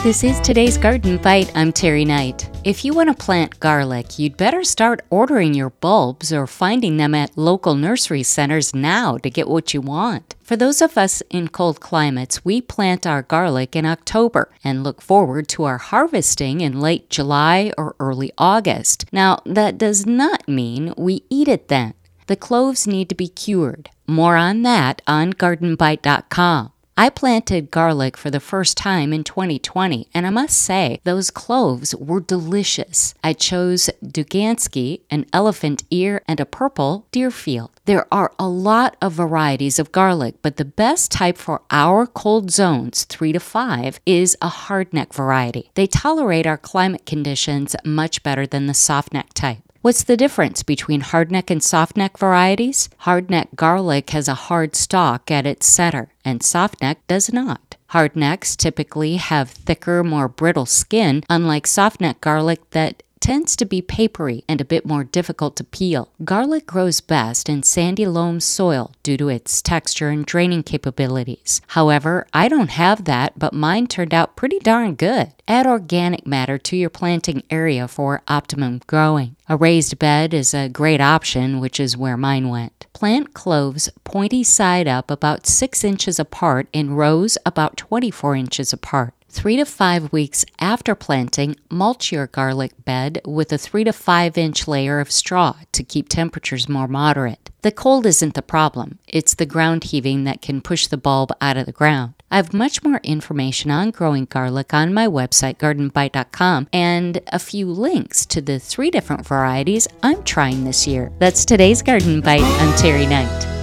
This is today's Garden Bite. I'm Terry Knight. If you want to plant garlic, you'd better start ordering your bulbs or finding them at local nursery centers now to get what you want. For those of us in cold climates, we plant our garlic in October and look forward to our harvesting in late July or early August. Now, that does not mean we eat it then. The cloves need to be cured. More on that on gardenbite.com. I planted garlic for the first time in 2020, and I must say, those cloves were delicious. I chose Dugansky, an elephant ear, and a purple Deerfield. There are a lot of varieties of garlic, but the best type for our cold zones, 3 to 5, is a hardneck variety. They tolerate our climate conditions much better than the softneck type. What's the difference between hardneck and softneck varieties? Hardneck garlic has a hard stalk at its center, and softneck does not. Hardnecks typically have thicker, more brittle skin, unlike softneck garlic that tends to be papery and a bit more difficult to peel. Garlic grows best in sandy loam soil due to its texture and draining capabilities. However, I don't have that, but mine turned out pretty darn good. Add organic matter to your planting area for optimum growing. A raised bed is a great option, which is where mine went. Plant cloves pointy side up about 6 inches apart in rows about 24 inches apart. 3 to 5 weeks after planting, mulch your garlic bed with a 3 to 5 inch layer of straw to keep temperatures more moderate. The cold isn't the problem. It's the ground heaving that can push the bulb out of the ground. I have much more information on growing garlic on my website, gardenbite.com, and a few links to the 3 different varieties I'm trying this year. That's today's Garden Bite. I'm Terry Knight.